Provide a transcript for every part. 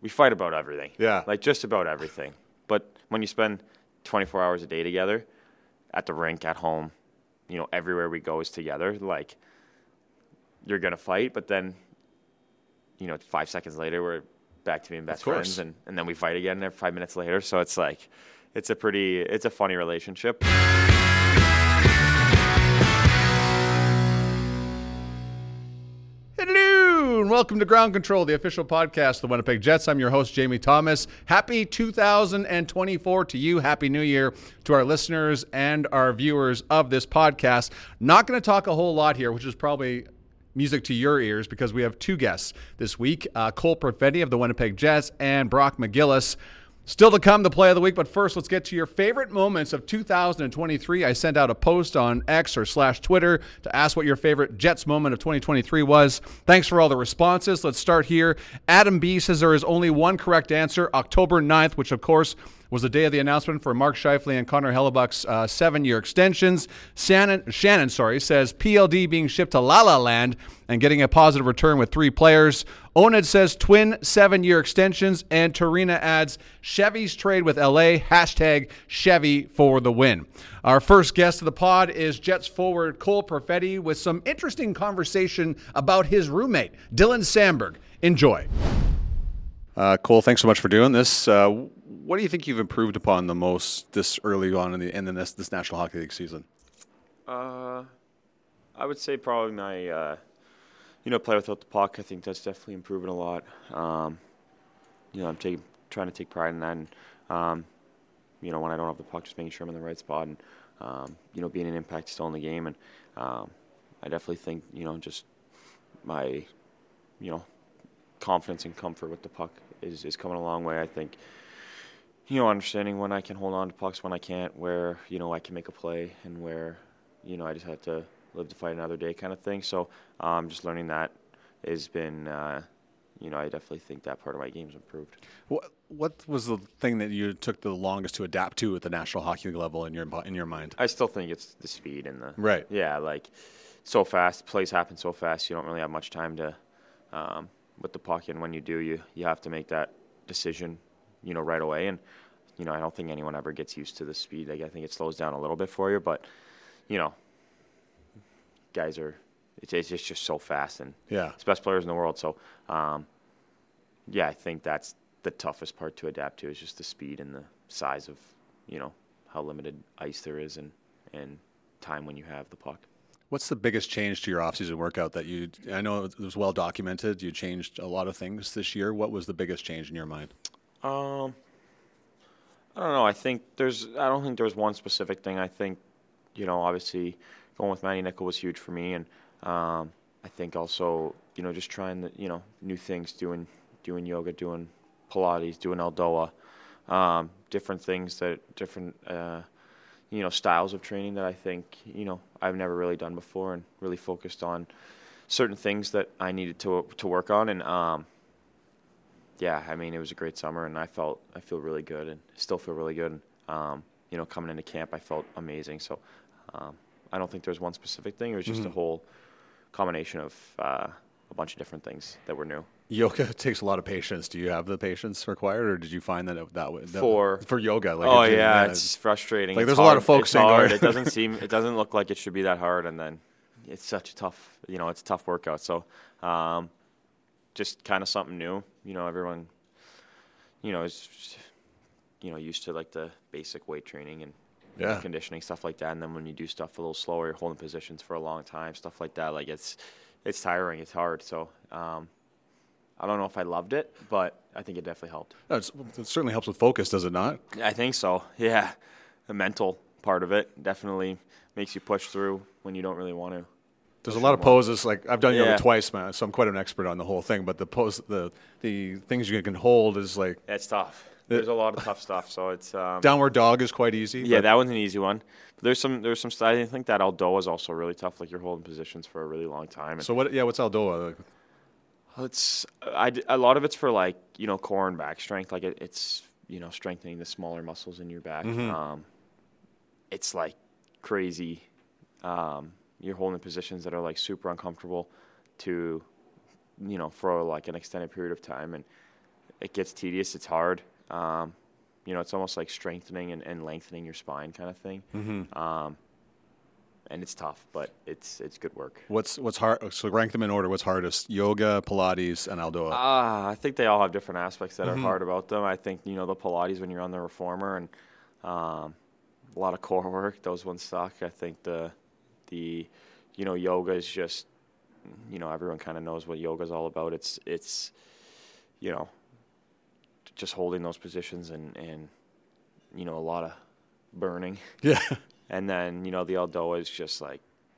we fight about everything. Yeah. Like, just about everything. But when you spend 24 hours a day together, at the rink, at home, everywhere we go is together, like, you're going to fight, but then, 5 seconds later, we're back to being best friends, and then we fight again 5 minutes later. So it's like, it's a funny relationship. Hello, and welcome to Ground Control, the official podcast of the Winnipeg Jets. I'm your host, Jamie Thomas. Happy 2024 to you. Happy New Year to our listeners and our viewers of this podcast. Not going to talk a whole lot here, which is probably music to your ears, because we have two guests this week, Cole Perfetti of the Winnipeg Jets and Brock McGillis. Still to come, the play of the week, but first let's get to your favorite moments of 2023. I sent out a post on X or /Twitter to ask what your favorite Jets moment of 2023 was. Thanks for all the responses. Let's start here. Adam B. says there is only one correct answer, October 9th, which of course was the day of the announcement for Mark Scheifele and Connor Hellebuck's 7-year extensions. Shannon says PLD being shipped to La La Land and getting a positive return with 3 players. Oned says twin 7-year extensions, and Torina adds Chevy's trade with LA, #Chevy for the win. Our first guest of the pod is Jets forward Cole Perfetti with some interesting conversation about his roommate, Dylan Samberg. Enjoy. Cole, thanks so much for doing this. What do you think you've improved upon the most this early on in this National Hockey League season? I would say probably my, play without the puck. I think that's definitely improving a lot. I'm trying to take pride in that. And, when I don't have the puck, just making sure I'm in the right spot and, being an impact still in the game. And I definitely think, just my, confidence and comfort with the puck is coming a long way. I think, understanding when I can hold on to pucks, when I can't, where, I can make a play, and where, I just have to live to fight another day kind of thing. So just learning that has been, I definitely think that part of my game's improved. What was the thing that you took the longest to adapt to at the National Hockey League level in your mind? I still think it's the speed and the right. Yeah, like so fast. Plays happen so fast. You don't really have much time to with the puck, and when you do, you have to make that decision, right away. And I don't think anyone ever gets used to the speed. Like, I think it slows down a little bit for you, but guys are it's just so fast, and it's the best players in the world. So I think that's the toughest part to adapt to, is just the speed and the size of how limited ice there is and time when you have the puck. What's the biggest change to your offseason workout that I know it was well documented, you changed a lot of things this year. What was the biggest change in your mind? I don't know. I don't think there's one specific thing. I think, obviously going with Matty Nickel was huge for me. And I think also, just trying the, new things, doing yoga, doing Pilates, doing Aldoa, different things different styles of training that I think, I've never really done before, and really focused on certain things that I needed to work on. And, it was a great summer, and I feel really good, and still feel really good. And, coming into camp, I felt amazing. So, I don't think there's one specific thing. It was just a whole combination of a bunch of different things that were new. Yoga takes a lot of patience. Do you have the patience required, or did you find that for yoga? It's frustrating. Like, there's a lot of folks saying hard. It doesn't look like it should be that hard, and then it's such a tough, it's a tough workout. So, just kind of something new. Everyone, is, used to like the basic weight training and conditioning, stuff like that. And then when you do stuff a little slower, you're holding positions for a long time, stuff like that. Like, it's tiring. It's hard. So, I don't know if I loved it, but I think it definitely helped. It certainly helps with focus, does it not? I think so, yeah. The mental part of it definitely makes you push through when you don't really want to. There's a lot of poses. Like, I've done yoga twice, man, so I'm quite an expert on the whole thing. But the things you can hold is like... It's tough. There's a lot of tough stuff, so it's... Downward dog is quite easy. Yeah, that one's an easy one. But there's some styles. I think that Aldoa is also really tough. Like, you're holding positions for a really long time. So what's Aldoa? It's a lot of it's for, like, core and back strength. Like, it's strengthening the smaller muscles in your back. Mm-hmm. It's like crazy. You're holding positions that are like super uncomfortable to, for like an extended period of time, and it gets tedious. It's hard. It's almost like strengthening and lengthening your spine kind of thing. And it's tough, but it's good work. What's hard? So rank them in order. What's hardest? Yoga, Pilates, and Aldoa. I think they all have different aspects that are hard about them. I think, the Pilates when you're on the reformer and a lot of core work, those ones suck. I think the yoga is just, everyone kind of knows what yoga is all about. It's just holding those positions and a lot of burning. Yeah. And then, the Aldoa is just like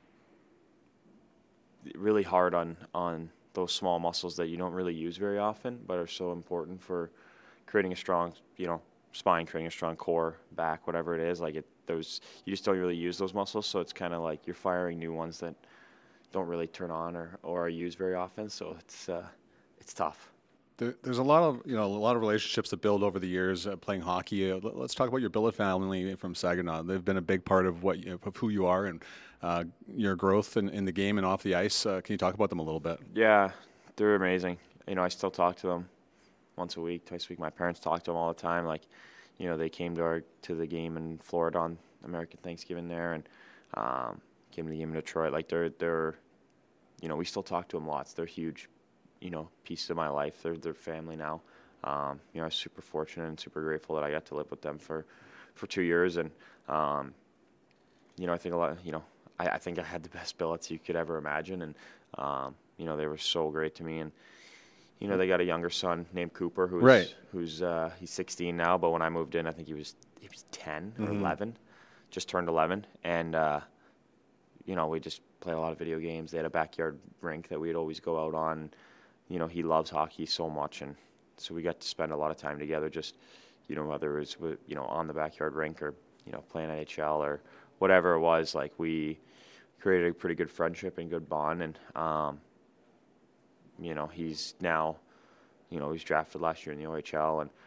really hard on those small muscles that you don't really use very often, but are so important for creating a strong, spine, creating a strong core, back, whatever it is. Like you just don't really use those muscles. So it's kind of like you're firing new ones that don't really turn on or are used very often. So it's tough. There's a lot of relationships that build over the years playing hockey. Let's talk about your billet family from Saginaw. They've been a big part of of who you are and your growth in the game and off the ice. Can you talk about them a little bit? Yeah, they're amazing. I still talk to them once a week, twice a week. My parents talk to them all the time. Like, they came to the game in Florida on American Thanksgiving there, and came to the game in Detroit. Like they're we still talk to them lots. They're huge. Pieces of my life. They're family now. I was super fortunate and super grateful that I got to live with them for 2 years. And, I think a lot, I think I had the best billets you could ever imagine. And, they were so great to me. And, they got a younger son named Cooper who's he's 16 now. But when I moved in, I think he was 10 or 11, just turned 11. And, we just play a lot of video games. They had a backyard rink that we'd always go out on. He loves hockey so much, and so we got to spend a lot of time together. Just, whether it was on the backyard rink or playing NHL or whatever it was. Like we created a pretty good friendship and good bond, and he's now, he's drafted last year in the OHL, and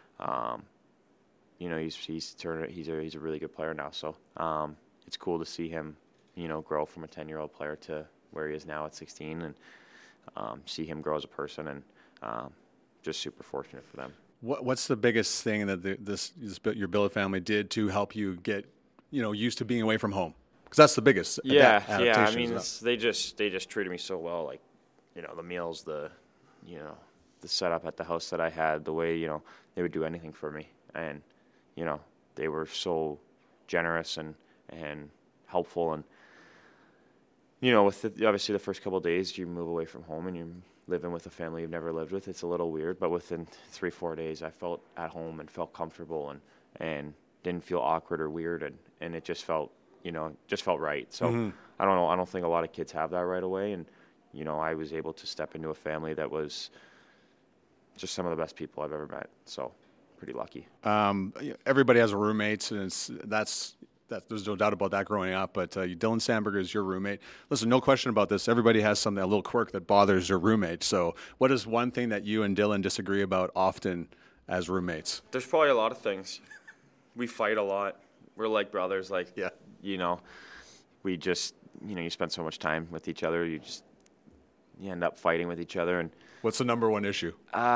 he's a really good player now. So it's cool to see him, grow from a 10-year-old player to where he is now at 16, and see him grow as a person, and just super fortunate for them. What's the biggest thing that your billet family did to help you get used to being away from home? Because that's the biggest. Yeah. I mean, they just treated me so well. Like, the meals, the setup at the house that I had, the way they would do anything for me, and they were so generous and helpful. And with obviously the first couple of days, you move away from home and you're living with a family you've never lived with. It's a little weird, but within 3-4 days, I felt at home and felt comfortable and didn't feel awkward or weird, and it just felt right. So I don't know. I don't think a lot of kids have that right away, and I was able to step into a family that was just some of the best people I've ever met. So pretty lucky. Everybody has a roommate, and there's no doubt about that growing up, but Dylan Samberger is your roommate. Listen, no question about this. Everybody has a little quirk that bothers your roommate. So what is one thing that you and Dylan disagree about often as roommates? There's probably a lot of things. We fight a lot. We're like brothers. Like, yeah. We just, you spend so much time with each other. You end up fighting with each other. And what's the number one issue?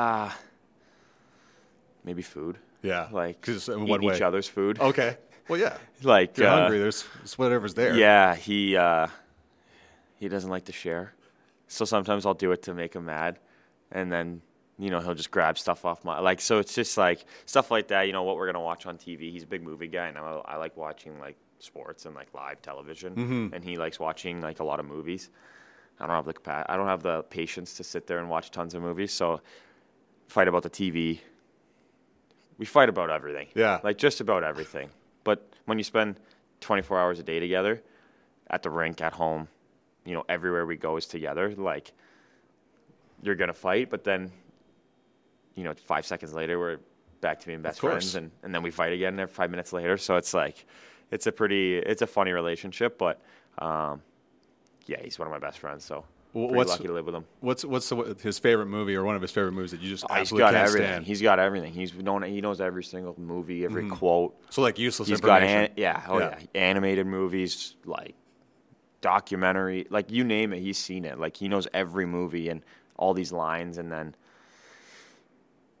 Maybe food. Yeah. Like, in eating each other's food. Okay. Well, yeah. Like, if you're hungry, there's whatever's there. Yeah, he doesn't like to share, so sometimes I'll do it to make him mad, and then he'll just grab stuff off my So it's just like stuff like that. What we're gonna watch on TV. He's a big movie guy, and I like watching like sports and like live television, and he likes watching like a lot of movies. I don't have the patience to sit there and watch tons of movies, so fight about the TV. We fight about everything. Yeah, like just about everything. But when you spend 24 hours a day together, at the rink, at home, everywhere we go is together, like, you're going to fight, but then, 5 seconds later, we're back to being best friends, and then we fight again 5 minutes later. So it's like, it's a funny relationship, but, yeah, he's one of my best friends, so pretty lucky to live with him. What's his favorite movie or one of his favorite movies that you just absolutely can't stand? He's got everything. He knows every single movie, every quote. So like useless He's information. Got animated movies, like documentary, like you name it, he's seen it. Like he knows every movie and all these lines, and then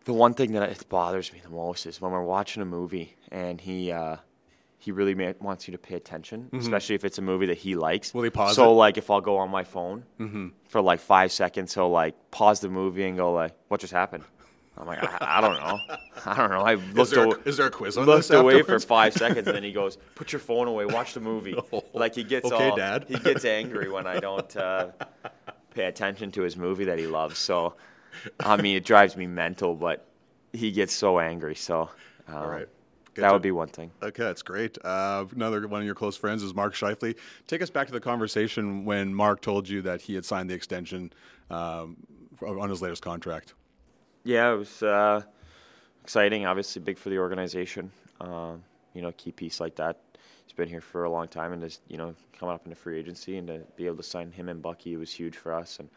The one thing that it bothers me the most is when we're watching a movie and he really wants you to pay attention, especially if it's a movie that he likes. Will he pause So, it? like, if I'll go on my phone for, like, 5 seconds, he'll, like, pause the movie and go, like, what just happened? I'm like, I don't know. I don't know. I Is there a quiz on this looked away for afterwards? 5 seconds, and then he goes, put your phone away, watch the movie. Like, he gets Okay, Dad. He gets angry when I don't pay attention to his movie that he loves. So, I mean, it drives me mental, but he gets so angry. So, All right. that would be one thing. Okay, that's great. Another one of your close friends is Mark Scheifele. Take us back to the conversation when Mark told you that he had signed the extension on his latest contract. Yeah, it was exciting. Obviously, big for the organization. Key piece like that. He's been here for a long time, and just coming up into free agency and to be able to sign him and Bucky was huge for us. And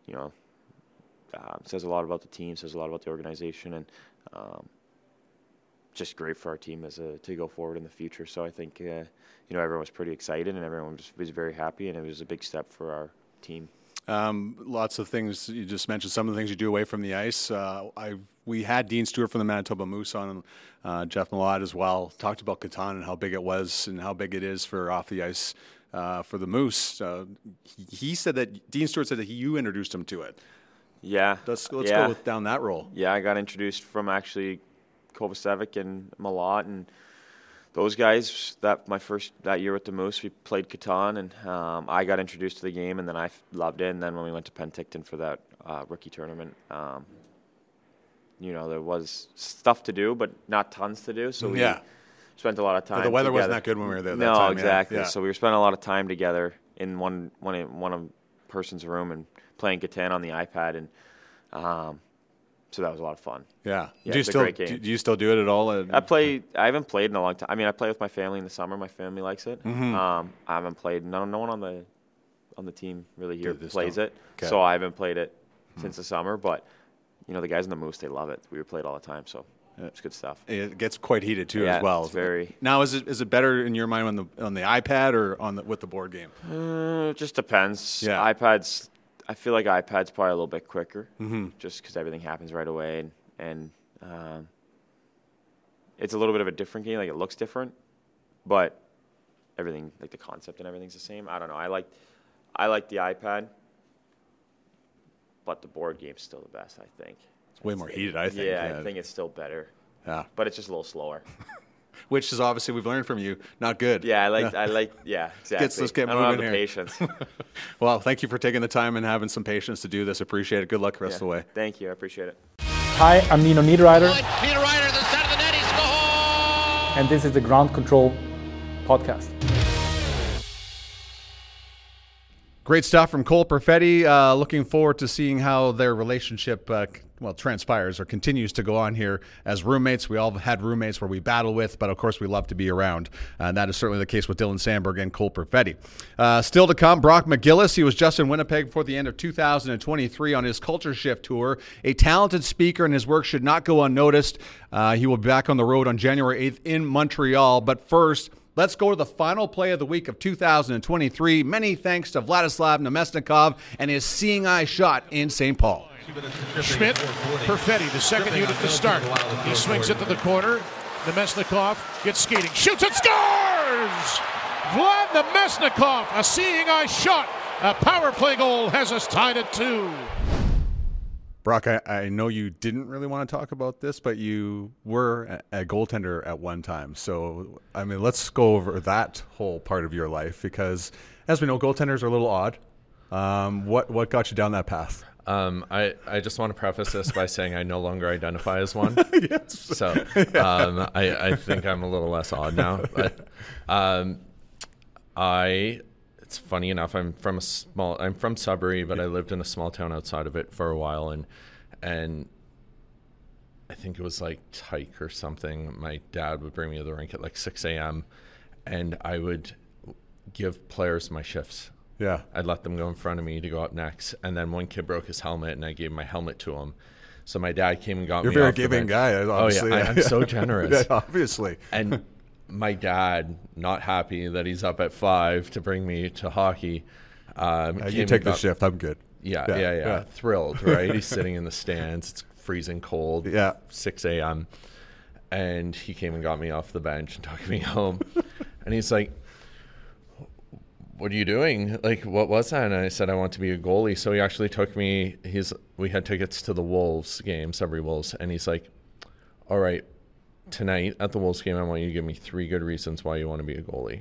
says a lot about the team, says a lot about the organization, and just great for our team to go forward in the future. So I think everyone was pretty excited, and everyone was very happy, and it was a big step for our team. Lots of things you just mentioned. Some of the things you do away from the ice. We had Dean Stewart from the Manitoba Moose on, and Jeff Malott as well. Talked about Catan and how big it was and how big it is for off the ice for the Moose. He said that Dean Stewart said that you introduced him to it. Yeah. Let's go down that role. Yeah, I got introduced from actually Kovacevic and Malott and those guys. That year with the Moose, we played Catan, and I got introduced to the game, and then I loved it. And then when we went to Penticton for that rookie tournament, there was stuff to do, but not tons to do. So we spent a lot of time. The weather together. wasn't that good when we were there. That No, time, exactly. Yeah. So we were spending a lot of time together in one person's room and playing Catan on the iPad, and so that was a lot of fun. Yeah. Do you still do it at all? I haven't played in a long time. I mean, I play with my family in the summer. My family likes it. I haven't played. No one on the team really here plays it. Okay. So I haven't played it since the summer. But the guys in the Moose, they love it. We play it all the time. So it's good stuff. It gets quite heated too, Yeah, as well. it's very. Now, is it better in your mind on the iPad or with the board game? It just depends. Yeah. iPads. I feel like iPad's probably a little bit quicker, just because everything happens right away, and it's a little bit of a different game. Like, it looks different, but everything, like the concept and everything's the same. I don't know. I like the iPad, but the board game's still the best. I think It's way more heated, I think. Yeah, I think it's still better. Yeah, but it's just a little slower. Which is obviously, we've learned from you, not good. Yeah, exactly. Let's get I don't have moving the here. patience. Well, thank you for taking the time and having some patience to do this. Appreciate it. Good luck the rest of the way. Thank you. I appreciate it. Hi, I'm Nino Niederreiter, Niederreiter, the center of the net, he scores! and this is the Ground Control Podcast. Great stuff from Cole Perfetti. Looking forward to seeing how their relationship transpires or continues to go on here as roommates. We all had roommates where we battle with, but of course we love to be around. And that is certainly the case with Dylan Sandberg and Cole Perfetti. Still to come, Brock McGillis. He was just in Winnipeg before the end of 2023 on his Culture Shift tour. A talented speaker, and his work should not go unnoticed. He will be back on the road on January 8th in Montreal. But first, let's go to the final play of the week of 2023. Many thanks to Vladislav Nemesnikov and his seeing eye shot in St. Paul. Schmidt, Perfetti, the second unit to start. He swings it to the corner. Nemesnikov gets skating, shoots and scores! Vlad Nemesnikov, a seeing eye shot. A power play goal has us tied at 2. Brock, I know you didn't really want to talk about this, but you were a goaltender at one time. So, I mean, let's go over that whole part of your life because, as we know, goaltenders are a little odd. What got you down that path? I just want to preface this by saying I no longer identify as one. Yes. So I think I'm a little less odd now. But it's funny enough, I'm from Sudbury, but I lived in a small town outside of it for a while, and I think it was like Tyke or something. My dad would bring me to the rink at like 6 a.m. and I would give players my shifts. Yeah. I'd let them go in front of me to go up next. And then one kid broke his helmet, and I gave my helmet to him. So my dad came and got You're me. You're a off very giving the guy, obviously. Oh, yeah. I'm so generous. Yeah, obviously. And my dad, not happy that he's up at 5 to bring me to hockey. You take the shift. I'm good. Yeah. Thrilled, right? He's sitting in the stands. It's freezing cold, 6 a.m. And he came and got me off the bench and took me home. And he's like, what are you doing? Like, what was that? And I said, I want to be a goalie. So he actually took me, we had tickets to the Wolves game, Sudbury Wolves. And he's like, all right, tonight at the Wolves game, I want you to give me 3 good reasons why you want to be a goalie.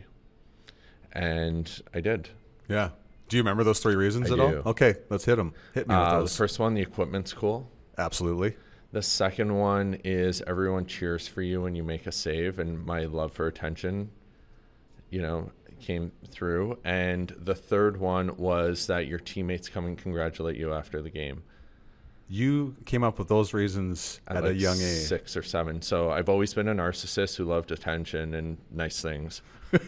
And I did. Yeah. Do you remember those 3 reasons I at do. all? Okay, let's hit them. Hit me with The those. first one, the equipment's cool. Absolutely. The second one is everyone cheers for you when you make a save, and my love for attention, came through. And the third one was that your teammates come and congratulate you after the game. You came up with those reasons at a young age. 6 or 7. So I've always been a narcissist who loved attention and nice things.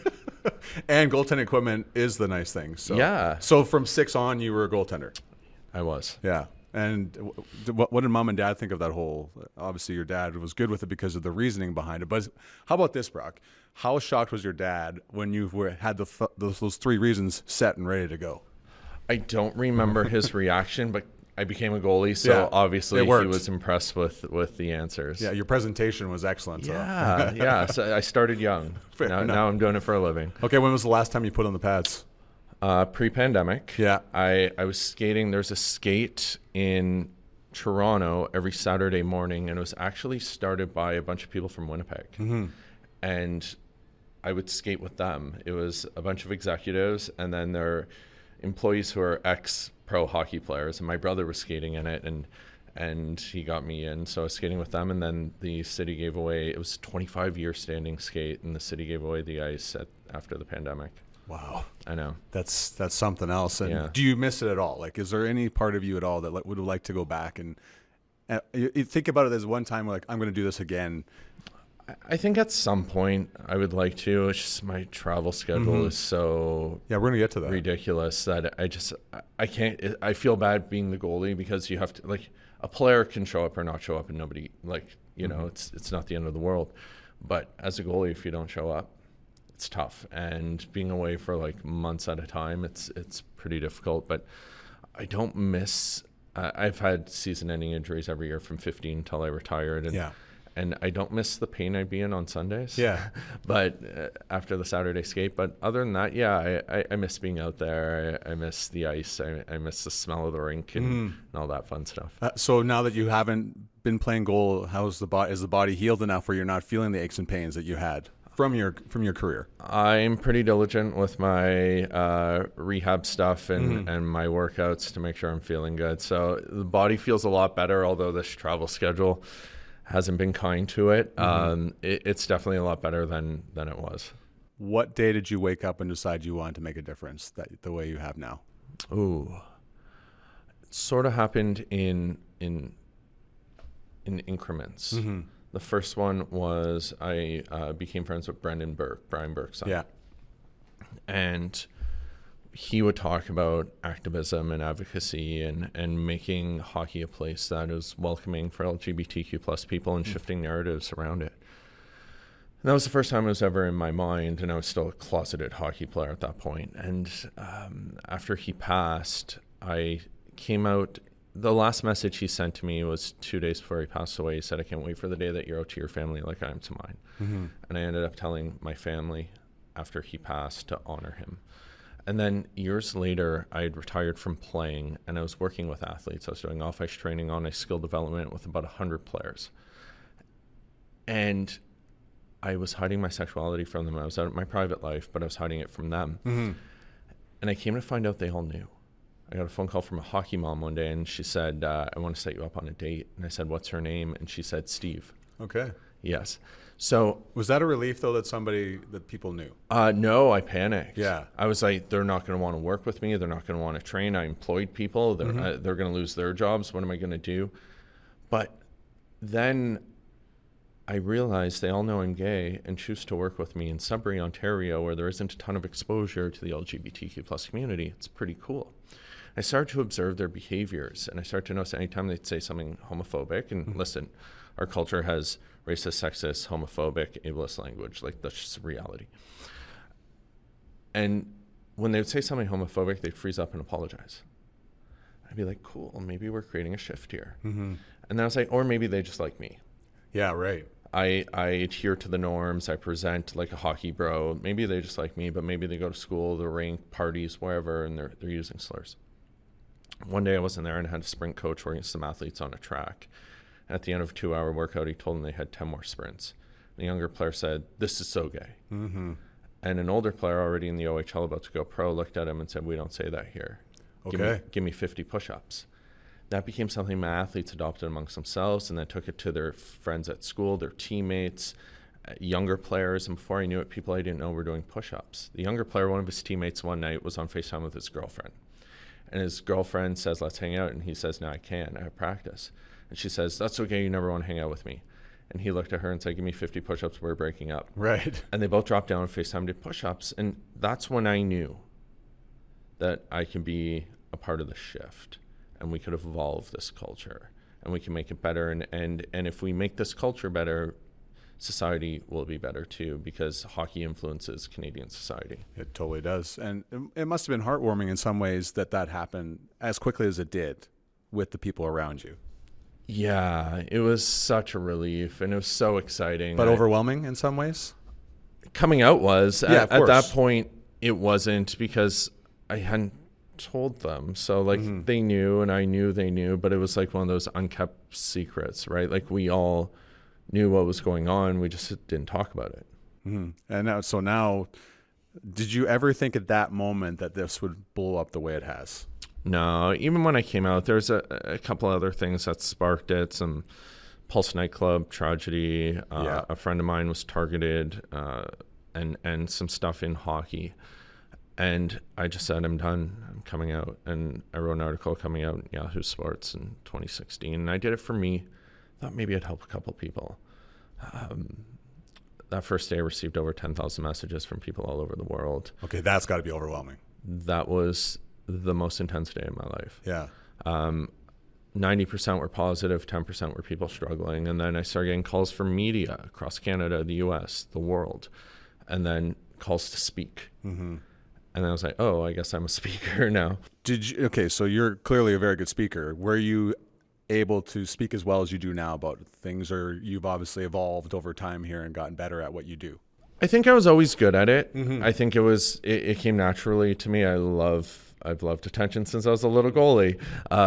And goaltending equipment is the nice thing. So. Yeah. So from 6 on, you were a goaltender. I was. Yeah. And what did mom and dad think of that whole? Obviously, your dad was good with it because of the reasoning behind it. But how about this, Brock? How shocked was your dad when you had those 3 reasons set and ready to go? I don't remember his reaction, but I became a goalie, so obviously he was impressed with the answers. Yeah, your presentation was excellent. Yeah, yeah. So I started young. Now I'm doing it for a living. Okay, when was the last time you put on the pads? Pre-pandemic. Yeah. I was skating. There's a skate in Toronto every Saturday morning, and it was actually started by a bunch of people from Winnipeg. Mm-hmm. And I would skate with them. It was a bunch of executives, and then there are employees who are ex-pro hockey players, and my brother was skating in it, and he got me in, so I was skating with them. And then the city gave away, it was a 25-year standing skate, and the city gave away the ice after the pandemic. Wow. I know. That's something else. And do you miss it at all? Like, is there any part of you at all that would like to go back and you think about it as one time, like, I'm going to do this again? I think at some point I would like to. It's just my travel schedule is so we're going to get to that. ridiculous that I can't. I feel bad being the goalie because you have to, like, a player can show up or not show up and nobody, like, it's not the end of the world. But as a goalie, if you don't show up, it's tough. And being away for like months at a time, it's pretty difficult. But I don't miss. I've had season-ending injuries every year from 15 till I retired, and I don't miss the pain I'd be in on Sundays. Yeah. But after the Saturday skate. But other than that, I miss being out there. I miss the ice. I miss the smell of the rink and all that fun stuff. So now that you haven't been playing goal, is the body healed enough where you're not feeling the aches and pains that you had from your career? I'm pretty diligent with my rehab stuff and my workouts to make sure I'm feeling good. So the body feels a lot better, although this travel schedule hasn't been kind to it. It's definitely a lot better than it was. What day did you wake up and decide you wanted to make a difference the way you have now? Ooh, it sort of happened in increments. The first one was I became friends with Brian Burke's son. Yeah. And he would talk about activism and advocacy and making hockey a place that is welcoming for LGBTQ plus people and shifting narratives around it. And that was the first time it was ever in my mind, and I was still a closeted hockey player at that point. And after he passed, I came out. The last message he sent to me was 2 days before he passed away. He said, "I can't wait for the day that you're out to your family like I am to mine." And I ended up telling my family after he passed to honor him. And then years later, I had retired from playing, and I was working with athletes. I was doing off-ice training, on-ice skill development with about 100 players. And I was hiding my sexuality from them. I was out of my private life, but I was hiding it from them. And I came to find out they all knew. I got a phone call from a hockey mom one day, and she said, "I want to set you up on a date." And I said, "What's her name?" And she said, "Steve." Okay. Yes. So was that a relief, though, that people knew? No, I panicked. Yeah. I was like, they're not going to want to work with me. They're not going to want to train. I employed people. They're going to lose their jobs. What am I going to do? But then I realized they all know I'm gay and choose to work with me in Sudbury, Ontario, where there isn't a ton of exposure to the LGBTQ plus community. It's pretty cool. I started to observe their behaviors, and I started to notice anytime they'd say something homophobic, and listen, our culture has racist, sexist, homophobic, ableist language. Like, that's just reality. And when they would say something homophobic, they'd freeze up and apologize. I'd be like, cool, maybe we're creating a shift here. And then I was like, or maybe they just like me. Yeah, right. I adhere to the norms. I present like a hockey bro. Maybe they just like me, but maybe they go to school, the rink, parties, wherever, and they're using slurs. One day I wasn't there and I had a sprint coach working with some athletes on a track. At the end of a 2-hour workout, he told them they had 10 more sprints. The younger player said, "This is so gay." Mm-hmm. And an older player already in the OHL about to go pro looked at him and said, "We don't say that here. Okay. Give me 50 push-ups." That became something my athletes adopted amongst themselves, and then took it to their friends at school, their teammates, younger players. And before I knew it, people I didn't know were doing push-ups. The younger player, one of his teammates one night was on FaceTime with his girlfriend. And his girlfriend says, "Let's hang out." And he says, "No, I can't. I have practice." And she says, "That's okay. You never want to hang out with me." And he looked at her and said, "Give me 50 push-ups. We're breaking up." Right. And they both dropped down on FaceTime, did push-ups. And that's when I knew that I could be a part of the shift. And we could evolve this culture, and we can make it better. And if we make this culture better, society will be better too, because hockey influences Canadian society. It totally does. And it must have been heartwarming in some ways that happened as quickly as it did with the people around you. Yeah, it was such a relief, and it was so exciting. But overwhelming in some ways? Coming out was. Yeah, at that point, it wasn't, because I hadn't told them. So like they knew, and I knew they knew, but it was like one of those unkept secrets, right? Like we all knew what was going on. We just didn't talk about it. Mm-hmm. And now, did you ever think at that moment that this would blow up the way it has? No, even when I came out, there's a couple other things that sparked it. Some Pulse nightclub tragedy. A friend of mine was targeted, and some stuff in hockey. And I just said, I'm done. I'm coming out. And I wrote an article coming out in Yahoo Sports in 2016. And I did it for me. Thought maybe I'd help a couple people. That first day I received over 10,000 messages from people all over the world. Okay, that's got to be overwhelming. That was the most intense day of my life. Yeah. 90% were positive, 10% were people struggling. And then I started getting calls from media across Canada, the US, the world, and then calls to speak. Mm-hmm. And then I was like, oh, I guess I'm a speaker now. Okay, so you're clearly a very good speaker. Were you able to speak as well as you do now about things, or you've obviously evolved over time here and gotten better at what you do? I think I was always good at it. Mm-hmm. I think it came naturally to me. I've loved attention since I was a little goalie.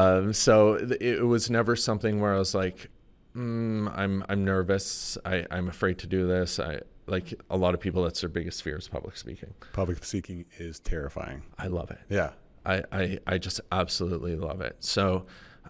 So it was never something where I was like, I'm nervous. I'm afraid to do this. Like a lot of people, that's their biggest fear is public speaking. Public speaking is terrifying. I love it. Yeah. I just absolutely love it. So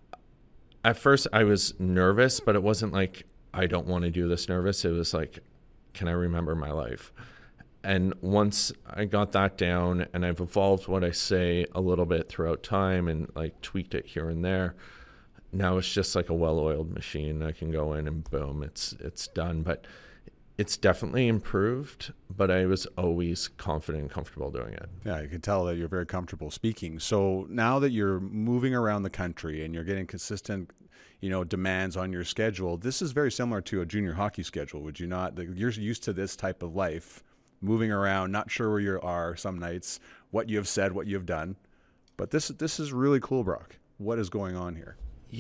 at first I was nervous, but it wasn't like I don't want to do this nervous. It was like, can I remember my life? And once I got that down, and I've evolved what I say a little bit throughout time and like tweaked it here and there, now it's just like a well-oiled machine. I can go in and boom, it's done. But it's definitely improved, but I was always confident and comfortable doing it. Yeah, you can tell that you're very comfortable speaking. So now that you're moving around the country and you're getting consistent, demands on your schedule, this is very similar to a junior hockey schedule, would you not? You're used to this type of life, moving around, not sure where you are some nights, what you have said, what you have done. But this is really cool, Brock. What is going on here?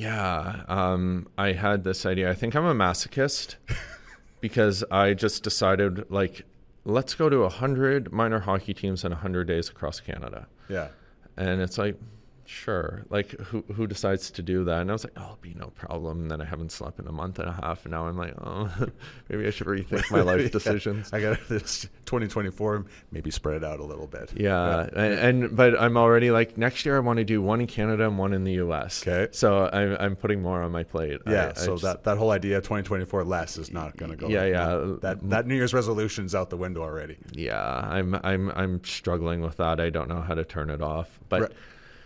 Yeah, I had this idea. I think I'm a masochist. Because I just decided, like, let's go to 100 minor hockey teams in 100 days across Canada. Yeah. And it's like, sure. Like, who decides to do that? And I was like, oh, it'll be no problem. And then I haven't slept in a month and a half. And now I'm like, oh, maybe I should rethink my life decisions. I got this 2024, maybe spread it out a little bit. Yeah. But I'm already like, next year I want to do one in Canada and one in the US. Okay. So I'm putting more on my plate. Yeah. That whole idea of 2024 less is not going to go. Yeah. That New Year's resolution's out the window already. Yeah. I'm struggling with that. I don't know how to turn it off. But right.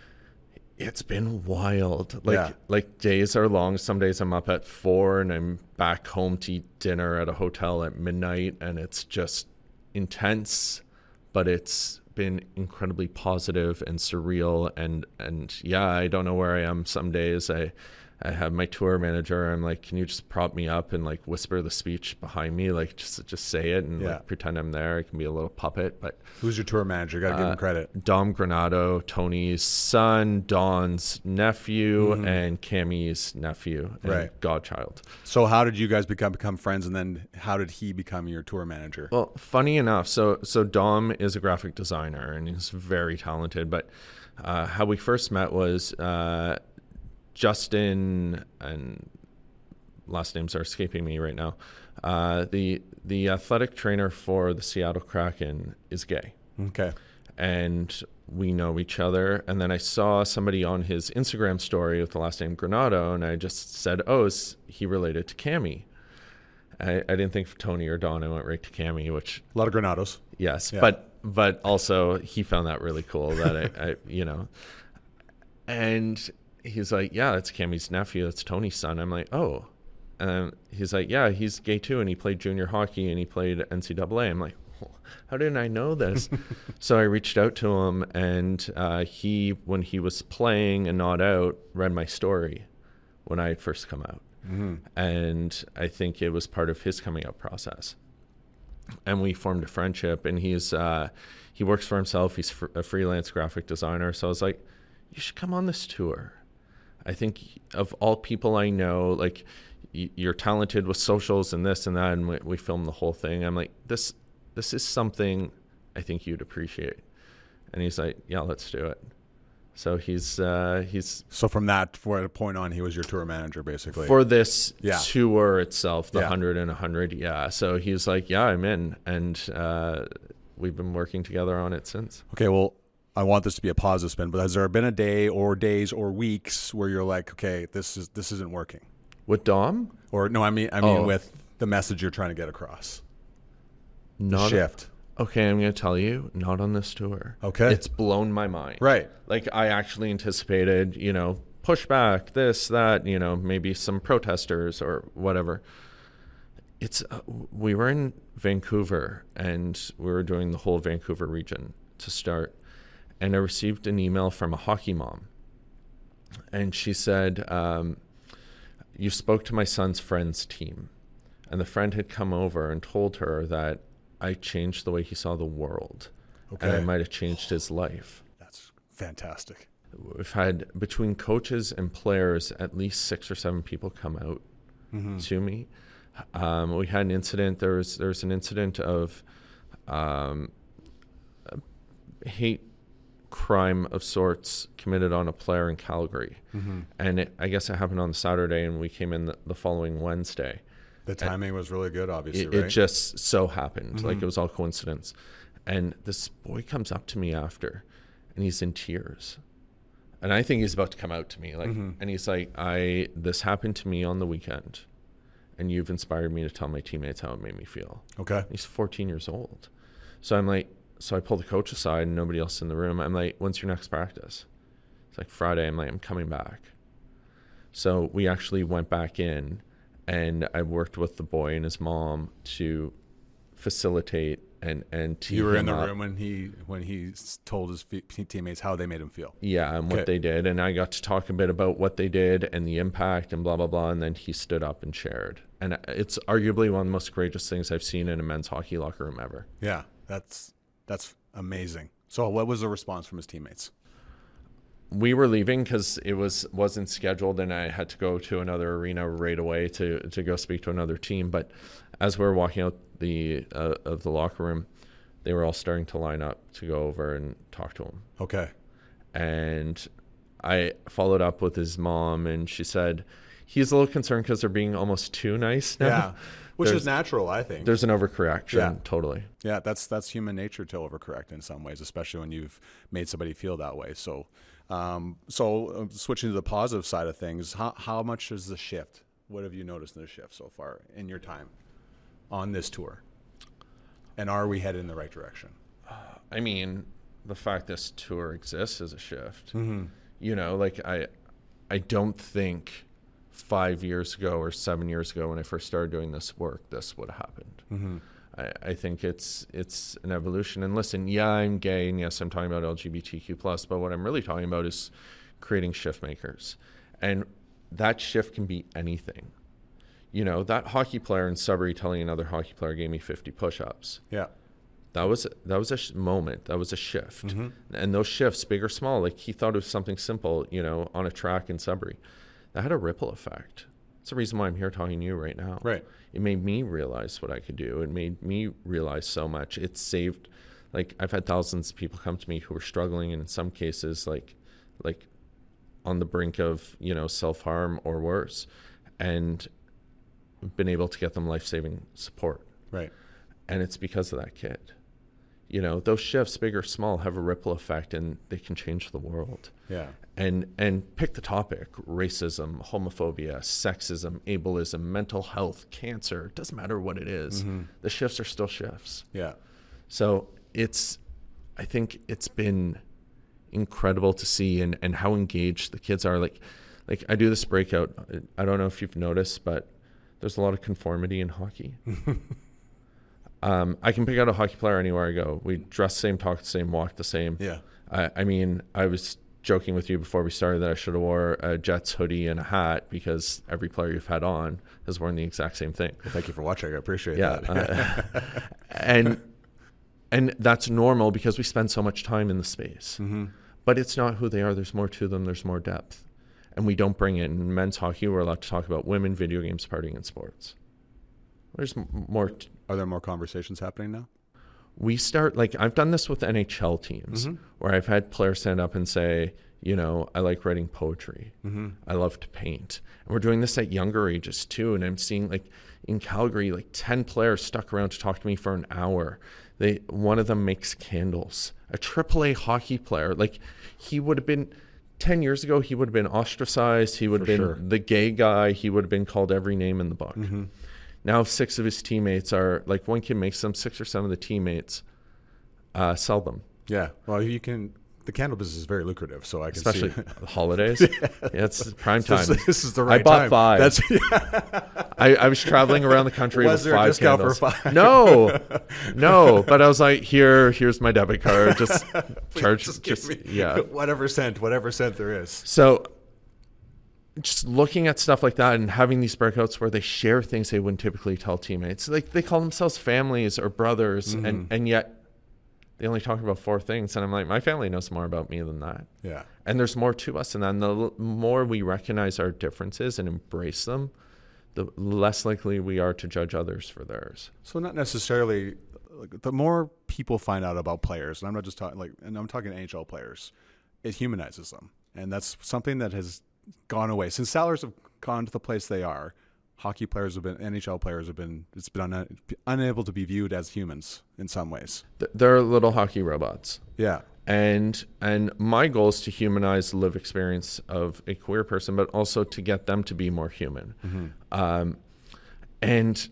It's been wild. Like days are long. Some days I'm up at 4 and I'm back home to eat dinner at a hotel at midnight, and it's just intense, but it's been incredibly positive and surreal. And yeah, I don't know where I am some days. I have my tour manager. I'm like, can you just prop me up and like whisper the speech behind me? Like just say it and like pretend I'm there. I can be a little puppet. But who's your tour manager? Got to give him credit. Dom Granado, Tony's son, Don's nephew, and Cammie's nephew and godchild. So how did you guys become friends, and then how did he become your tour manager? Well, funny enough, so Dom is a graphic designer and he's very talented. But how we first met was Justin, and last names are escaping me right now. The athletic trainer for the Seattle Kraken is gay. Okay. And we know each other. And then I saw somebody on his Instagram story with the last name Granado, and I just said, oh, is he related to Cammie? I didn't think of Tony or Don. I went right to Cammie, which... A lot of Granados. Yes. Yeah. But also he found that really cool that I and he's like, yeah, that's Cammie's nephew. That's Tony's son. I'm like, oh. And he's like, yeah, he's gay too. And he played junior hockey and he played NCAA. I'm like, how didn't I know this? So I reached out to him, and he, when he was playing and not out, read my story when I had first come out. And I think it was part of his coming out process. And we formed a friendship, and he works for himself. He's a freelance graphic designer. So I was like, you should come on this tour. I think of all people I know, like, you're talented with socials and this and that, and we filmed the whole thing. I'm like, this is something I think you'd appreciate. And he's like, yeah, let's do it. So he's so from that point on, he was your tour manager basically for this tour itself, the 100 and 100. Yeah. So he's like, yeah, I'm in, and we've been working together on it since. Okay, well, I want this to be a positive spin, but has there been a day or days or weeks where you're like, okay, this isn't working? With Dom? Or no, I mean with the message you're trying to get across. Not shift. Okay, I'm going to tell you, not on this tour. Okay. It's blown my mind. Right. Like, I actually anticipated, pushback, this, that, maybe some protesters or whatever. We were in Vancouver, and we were doing the whole Vancouver region to start. And I received an email from a hockey mom. And she said, you spoke to my son's friend's team. And the friend had come over and told her that I changed the way he saw the world. Okay. And I might have changed his life. That's fantastic. We've had, between coaches and players, at least 6 or 7 people come out to me. We had an incident. There was an incident of hate crime of sorts committed on a player in Calgary. And I guess it happened on the Saturday, and we came in the following Wednesday. The timing was really good, obviously, right? It just so happened. Like, it was all coincidence. And this boy comes up to me after, and he's in tears. And I think he's about to come out to me. Like, and he's like, this happened to me on the weekend, and you've inspired me to tell my teammates how it made me feel. Okay. And he's 14 years old. So I'm like, so I pull the coach aside and nobody else in the room. I'm like, when's your next practice? It's like Friday. I'm like, I'm coming back. So we actually went back in, and I worked with the boy and his mom to facilitate and tee You were in him the up. room when he told his teammates how they made him feel. Yeah, and what they did. And I got to talk a bit about what they did and the impact and blah, blah, blah. And then he stood up and shared. And it's arguably one of the most courageous things I've seen in a men's hockey locker room ever. Yeah, that's amazing. So what was the response from his teammates? We were leaving because it wasn't scheduled, and I had to go to another arena right away to go speak to another team. But as we were walking out of the locker room, they were all starting to line up to go over and talk to him. Okay. And I followed up with his mom, and she said he's a little concerned because they're being almost too nice now. Yeah, which is natural, I think. There's an overcorrection, totally. Yeah, that's human nature to overcorrect in some ways, especially when you've made somebody feel that way. So switching to the positive side of things, how much is the shift? What have you noticed in the shift so far in your time on this tour? And are we headed in the right direction? I mean, the fact this tour exists is a shift. Like I don't think 5 years ago or 7 years ago when I first started doing this work, this would have happened. I think it's an evolution. And listen, yeah, I'm gay, and yes, I'm talking about LGBTQ+, but what I'm really talking about is creating shift makers. And that shift can be anything. You know, that hockey player in Sudbury telling another hockey player gave me 50 push-ups. Yeah. That was a moment. That was a shift. Mm-hmm. And those shifts, big or small, like he thought it was something simple, you know, on a track in Sudbury. That had a ripple effect. It's the reason why I'm here talking to you right now. Right. It made me realize what I could do. It made me realize so much. It saved, like, I've had thousands of people come to me who were struggling, and in some cases, like on the brink of, you know, self-harm or worse, and been able to get them life-saving support. Right. And it's because of that kid. You know, those shifts, big or small, have a ripple effect, and they can change the world. Yeah. And pick the topic: racism, homophobia, sexism, ableism, mental health, cancer. It doesn't matter what it is. Mm-hmm. The shifts are still shifts. Yeah. So I think it's been incredible to see and how engaged the kids are. Like I do this breakout. I don't know if you've noticed, but there's a lot of conformity in hockey. I can pick out a hockey player anywhere I go. We dress the same, talk the same, walk the same. Yeah. I mean, I was joking with you before we started that I should have wore a Jets hoodie and a hat because every player you've had on has worn the exact same thing. Well, thank you for watching. I appreciate that. And that's normal because we spend so much time in the space. Mm-hmm. But it's not who they are. There's more to them. There's more depth. And we don't bring it. In men's hockey, we're allowed to talk about women, video games, partying, and sports. There's more. Are there more conversations happening now? We start, like, I've done this with NHL teams where I've had players stand up and say, you know, I like writing poetry. Mm-hmm. I love to paint. And we're doing this at younger ages too. And I'm seeing, like, in Calgary, like 10 players stuck around to talk to me for an hour. One of them makes candles. A AAA hockey player, like, he would have been 10 years ago, he would have been ostracized. He would have been the gay guy. He would have been called every name in the book. Mm-hmm. Now 6 of his teammates are, like, one kid makes them, 6 or 7 of the teammates sell them. Yeah. Well, the candle business is very lucrative, so I can Especially see. the holidays. Yeah, it's prime time. This is the right I bought time. 5. I was traveling around the country Was with there a 5 discount candles. for 5? No, but I was like, here's my debit card. Just charge. Just give me yeah. whatever cent there is. So just looking at stuff like that and having these breakouts where they share things they wouldn't typically tell teammates. Like, they call themselves families or brothers, and yet they only talk about 4 things. And I'm like, my family knows more about me than that. Yeah. And there's more to us. And then the more we recognize our differences and embrace them, the less likely we are to judge others for theirs. So not necessarily, like, the more people find out about players, and I'm not just talking, and I'm talking NHL players, it humanizes them. And that's something that has gone away. Since salaries have gone to the place they are, hockey players NHL players have been unable to be viewed as humans in some ways. They're little hockey robots. Yeah. And my goal is to humanize the lived experience of a queer person, but also to get them to be more human. Mm-hmm. And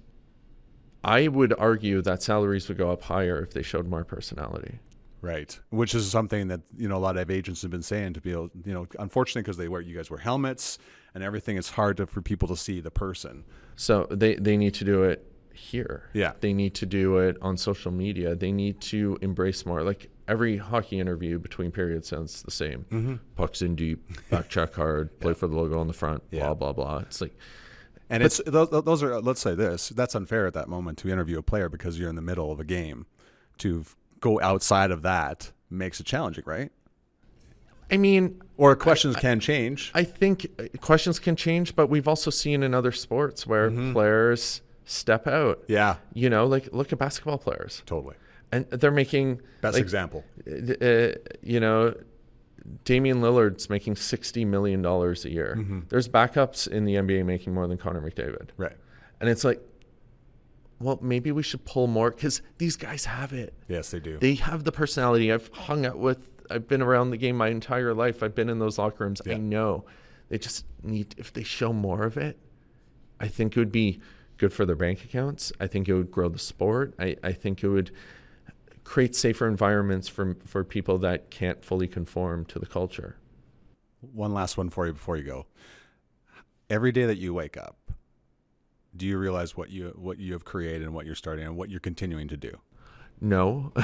I would argue that salaries would go up higher if they showed more personality. Right, which is something that, you know, a lot of agents have been saying, to be able, you know, unfortunately, because you guys wear helmets and everything, it's hard for people to see the person. So they need to do it here. Yeah, they need to do it on social media. They need to embrace more. Like, every hockey interview between periods sounds the same. Mm-hmm. Pucks in deep, back check hard, play for the logo on the front, blah blah blah. It's like, and it's those are, let's say this, that's unfair at that moment to interview a player because you're in the middle of a game. To go outside of that makes it challenging, right? I mean, or questions can change. I think questions can change, but we've also seen in other sports where players step out. Yeah. You know, like, look at basketball players. Totally. And they're making... Best example. You know, Damian Lillard's making $60 million a year. Mm-hmm. There's backups in the NBA making more than Connor McDavid. Right. And it's like, well, maybe we should pull more, because these guys have it. Yes, they do. They have the personality. I've been around the game my entire life. I've been in those locker rooms. Yeah. I know. They just need, if they show more of it, I think it would be good for their bank accounts. I think it would grow the sport. I think it would create safer environments for people that can't fully conform to the culture. One last one for you before you go. Every day that you wake up, do you realize what you have created and what you're starting and what you're continuing to do? No.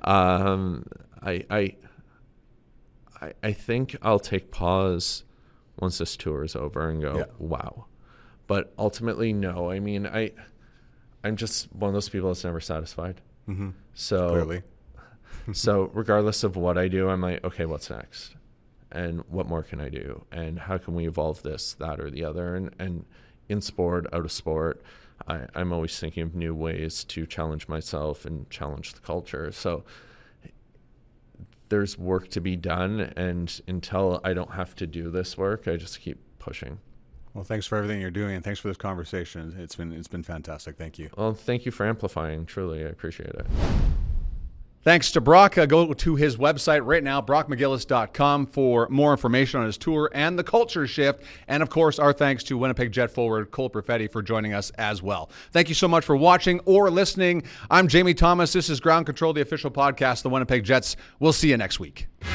I think I'll take pause once this tour is over and go, wow. But ultimately, no. I mean, I'm just one of those people that's never satisfied. Mm-hmm. So clearly. So regardless of what I do, I'm like, okay, what's next? And what more can I do? And how can we evolve this, that, or the other? And in sport, out of sport, I'm always thinking of new ways to challenge myself and challenge the culture. So there's work to be done. And until I don't have to do this work, I just keep pushing. Well, thanks for everything you're doing, and thanks for this conversation. It's been fantastic. Thank you. Well, thank you for amplifying. Truly, I appreciate it. Thanks to Brock. Go to his website right now, brockmcgillis.com, for more information on his tour and the culture shift. And, of course, our thanks to Winnipeg Jet forward Cole Perfetti for joining us as well. Thank you so much for watching or listening. I'm Jamie Thomas. This is Ground Control, the official podcast of the Winnipeg Jets. We'll see you next week.